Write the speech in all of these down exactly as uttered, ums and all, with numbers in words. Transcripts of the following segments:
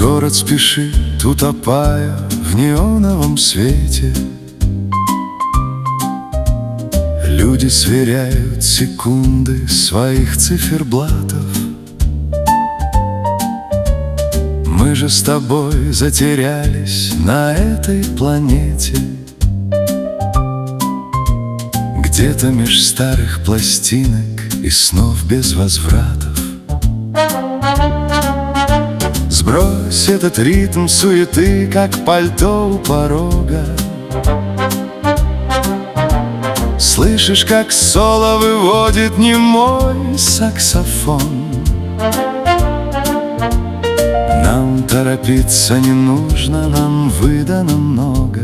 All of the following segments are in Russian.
Город спешит, утопая в неоновом свете. Люди сверяют секунды своих циферблатов. Мы же с тобой затерялись на этой планете, где-то меж старых пластинок и снов без возвратов. Сбрось этот ритм суеты, как пальто у порога. Слышишь, как соло выводит немой саксофон. Нам торопиться не нужно, нам выдано много.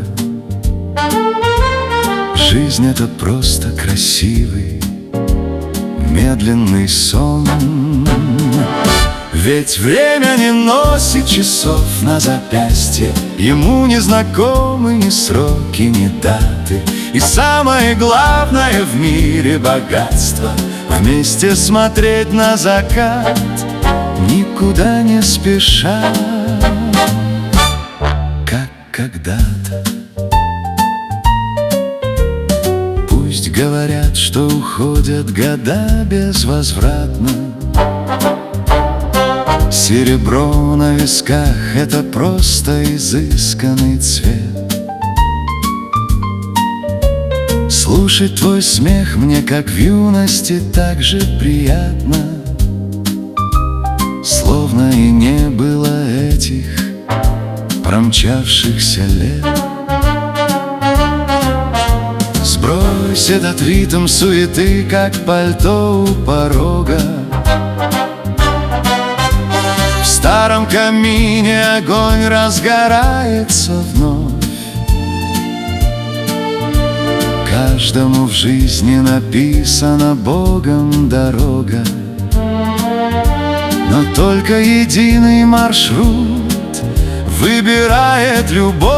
Жизнь — это просто красивый, медленный сон. Ведь время не носит часов на запястье, ему не знакомы ни сроки, ни даты. И самое главное в мире — богатство — вместе смотреть на закат, никуда не спеша, как когда-то. Пусть говорят, что уходят года безвозвратно. Серебро на висках — это просто изысканный цвет. Слушать твой смех мне, как в юности, так же приятно, словно и не было этих промчавшихся лет. Сбрось этот ритм суеты, как пальто у порога. В старом камине огонь разгорается вновь. Каждому в жизни написана Богом дорога, но только единый маршрут выбирает любовь.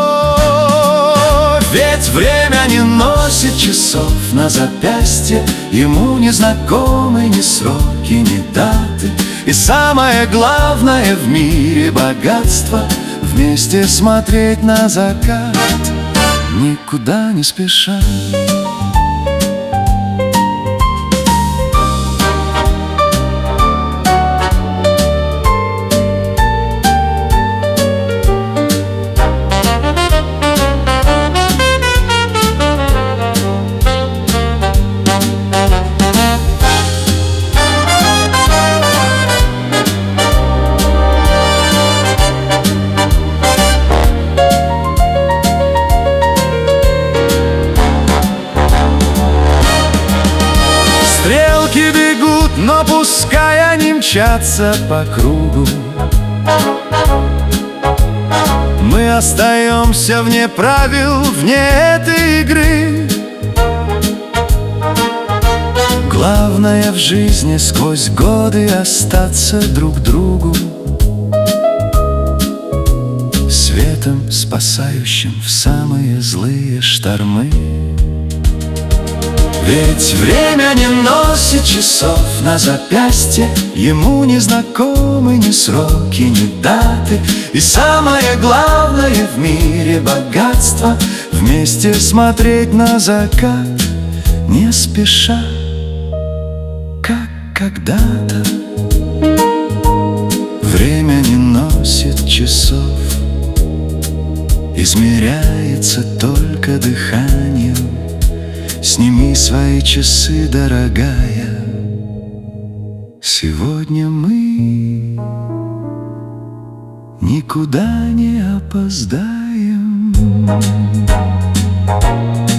Ведь время не носит часов на запястье, ему не знакомы ни сроки, ни даты. И самое главное в мире — богатство — вместе смотреть на закат, никуда не спеша. Стрелки бегут, но пускай они мчатся по кругу. Мы остаемся вне правил, вне этой игры. Главное в жизни сквозь годы остаться друг другу, светом, спасающим в самые злые штормы. Ведь время не носит часов на запястье, ему не знакомы ни сроки, ни даты. И самое главное в мире — богатство — вместе смотреть на закат, не спеша, как когда-то. Время не носит часов, измеряется только дыханием. Сними свои часы, дорогая, сегодня мы никуда не опоздаем.